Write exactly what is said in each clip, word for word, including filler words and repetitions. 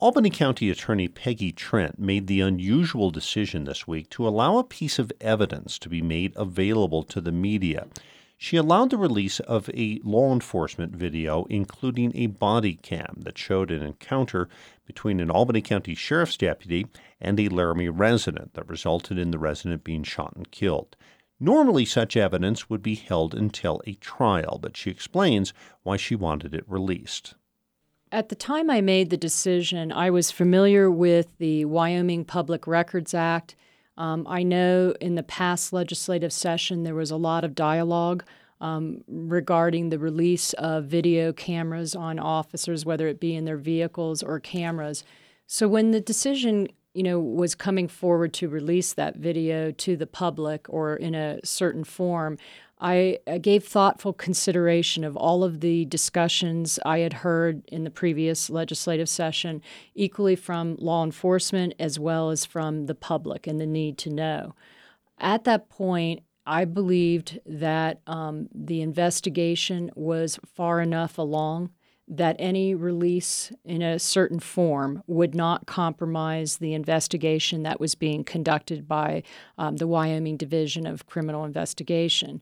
Albany County Attorney Peggy Trent made the unusual decision this week to allow a piece of evidence to be made available to the media. She allowed the release of a law enforcement video, including a body cam that showed an encounter between an Albany County Sheriff's deputy and a Laramie resident that resulted in the resident being shot and killed. Normally, such evidence would be held until a trial, but she explains why she wanted it released. At the time I made the decision, I was familiar with the Wyoming Public Records Act. Um, I know in the past legislative session there was a lot of dialogue um, regarding the release of video cameras on officers, whether it be in their vehicles or cameras. So when the decision, you know, was coming forward to release that video to the public or in a certain form, I gave thoughtful consideration of all of the discussions I had heard in the previous legislative session, equally from law enforcement as well as from the public and the need to know. At that point, I believed that um, the investigation was far enough along that any release in a certain form would not compromise the investigation that was being conducted by um, the Wyoming Division of Criminal Investigation.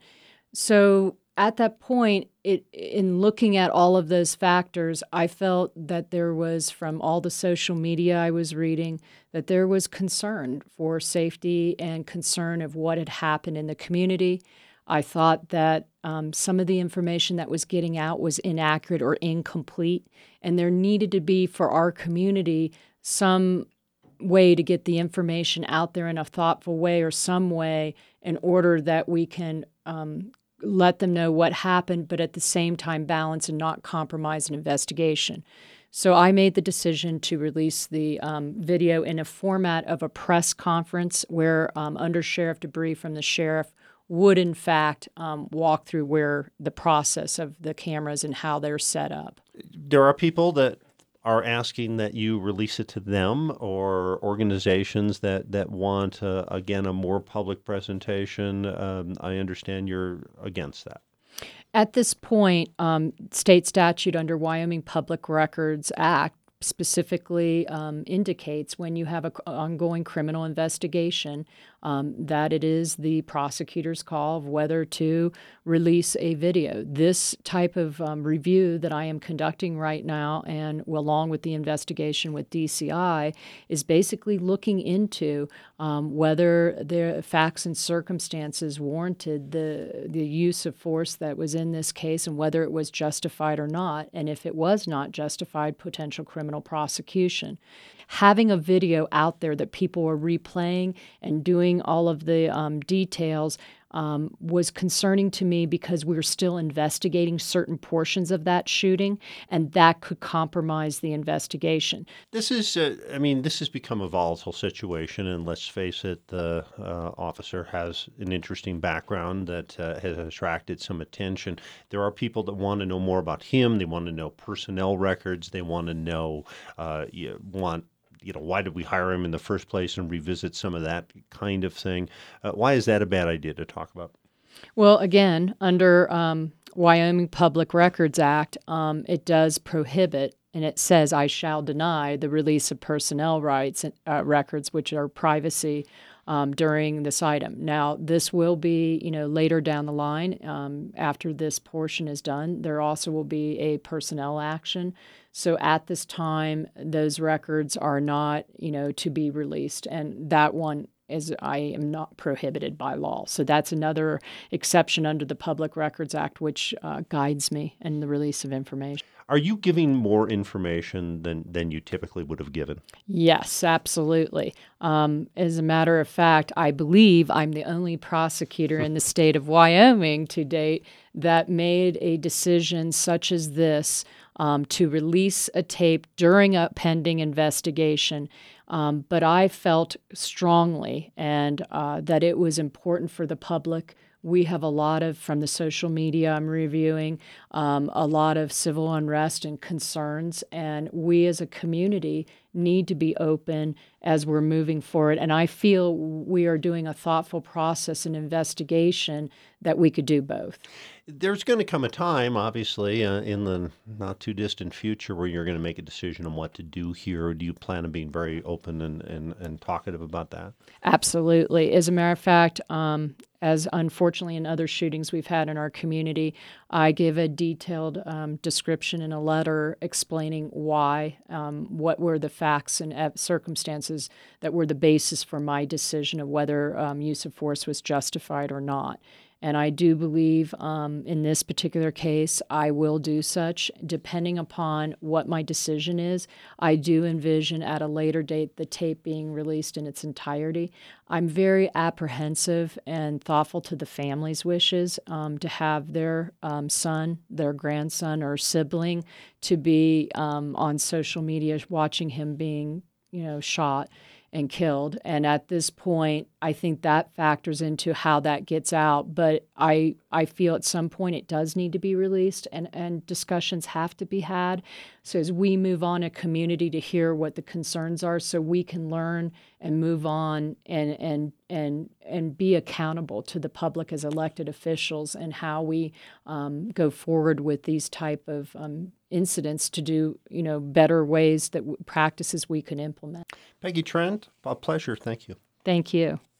So at that point, it, in looking at all of those factors, I felt that there was, from all the social media I was reading, that there was concern for safety and concern of what had happened in the community. I thought that um, some of the information that was getting out was inaccurate or incomplete, and there needed to be, for our community, some way to get the information out there in a thoughtful way or some way in order that we can um, let them know what happened, but at the same time balance and not compromise an investigation. So I made the decision to release the um, video in a format of a press conference where um, Under Sheriff Debris from the sheriff would, in fact, um, walk through where the process of the cameras and how they're set up. There are people that are asking that you release it to them, or organizations that, that want, uh, again, a more public presentation. Um, I understand you're against that. At this point, um, state statute under Wyoming Public Records Act specifically um, indicates when you have an ongoing criminal investigation um, that it is the prosecutor's call of whether to release a video. This type of um, review that I am conducting right now, and along with the investigation with D C I, is basically looking into um, whether the facts and circumstances warranted the the use of force that was in this case and whether it was justified or not, and if it was not justified, potential criminal prosecution. Having a video out there that people are replaying and doing all of the um, details um, was concerning to me because we were still investigating certain portions of that shooting, and that could compromise the investigation. This is, uh, I mean, this has become a volatile situation, and let's face it, the uh, officer has an interesting background that uh, has attracted some attention. There are people that want to know more about him. They want to know personnel records. They want to know, uh, you want you know, why did we hire him in the first place, and revisit some of that kind of thing. Uh, why is that a bad idea to talk about? Well, again, under um, Wyoming Public Records Act, um, it does prohibit, and it says, I shall deny the release of personnel rights uh, records, which are privacy, um, during this item. Now, this will be, you know, later down the line, um, after this portion is done, there also will be a personnel action. So at this time, those records are not, you know, to be released. And that one is, I am not prohibited by law. So that's another exception under the Public Records Act, which uh, guides me in the release of information. Are you giving more information than, than you typically would have given? Yes, absolutely. Um, as a matter of fact, I believe I'm the only prosecutor in the state of Wyoming to date that made a decision such as this um, to release a tape during a pending investigation. Um, but I felt strongly and uh, that it was important for the public. We have a lot of, from the social media I'm reviewing, um, a lot of civil unrest and concerns, and we as a community need to be open as we're moving forward. And I feel we are doing a thoughtful process and investigation that we could do both. There's going to come a time, obviously, uh, in the not too distant future where you're going to make a decision on what to do here. Do you plan on being very open and, and, and talkative about that? Absolutely. As a matter of fact, um, as unfortunately in other shootings we've had in our community, I give a detailed um, description in a letter explaining why, um, what were the facts and ev- circumstances that were the basis for my decision of whether um, use of force was justified or not. And I do believe um, in this particular case, I will do such. Depending upon what my decision is, I do envision at a later date the tape being released in its entirety. I'm very apprehensive and thoughtful to the family's wishes um, to have their um, son, their grandson, or sibling to be um, on social media watching him being, you know, shot and killed. And at this point, I think that factors into how that gets out. But I I feel at some point it does need to be released and, and discussions have to be had. So as we move on a community to hear what the concerns are so we can learn and move on and and and and be accountable to the public as elected officials and how we um, go forward with these type of um, incidents to do, you know, better ways that w- practices we can implement. Peggy Trent, a pleasure. Thank you. Thank you.